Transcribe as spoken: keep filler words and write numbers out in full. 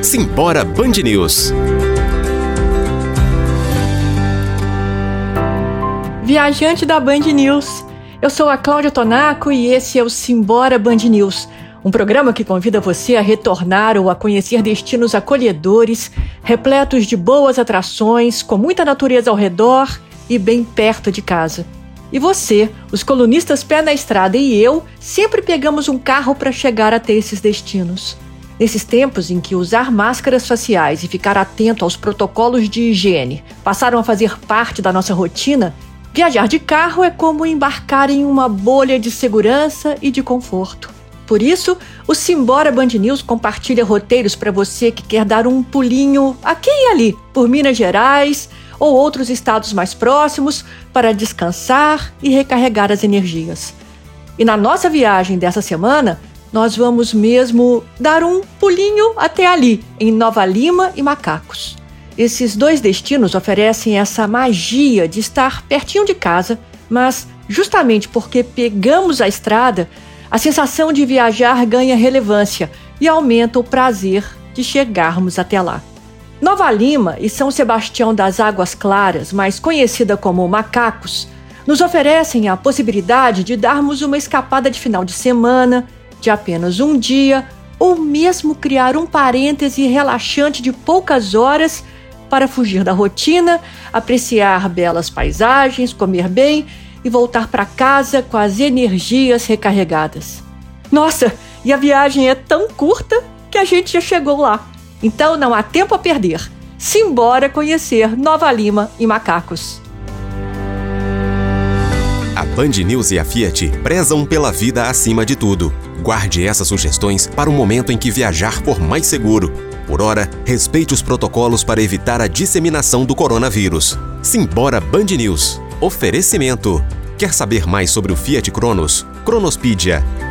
Simbora Band News. Viajante da Band News, eu sou a Cláudia Tonaco e esse é o Simbora Band News, um programa que convida você a retornar ou a conhecer destinos acolhedores, repletos de boas atrações, com muita natureza ao redor e bem perto de casa. E você, os colunistas pé na estrada e eu, sempre pegamos um carro para chegar até esses destinos. Nesses tempos em que usar máscaras faciais e ficar atento aos protocolos de higiene passaram a fazer parte da nossa rotina, viajar de carro é como embarcar em uma bolha de segurança e de conforto. Por isso, o Simbora Band News compartilha roteiros para você que quer dar um pulinho aqui e ali, por Minas Gerais ou outros estados mais próximos, para descansar e recarregar as energias. E na nossa viagem dessa semana, nós vamos mesmo dar um pulinho até ali, em Nova Lima e Macacos. Esses dois destinos oferecem essa magia de estar pertinho de casa, mas justamente porque pegamos a estrada, a sensação de viajar ganha relevância e aumenta o prazer de chegarmos até lá. Nova Lima e São Sebastião das Águas Claras, mais conhecida como Macacos, nos oferecem a possibilidade de darmos uma escapada de final de semana, de apenas um dia, ou mesmo criar um parêntese relaxante de poucas horas para fugir da rotina, apreciar belas paisagens, comer bem e voltar para casa com as energias recarregadas. Nossa, e a viagem é tão curta que a gente já chegou lá. Então não há tempo a perder. Simbora conhecer Nova Lima e Macacos. A Band News e a Fiat prezam pela vida acima de tudo. Guarde essas sugestões para o momento em que viajar for mais seguro. Por ora, respeite os protocolos para evitar a disseminação do coronavírus. Simbora Band News. Oferecimento. Quer saber mais sobre o Fiat Cronos? Cronospedia.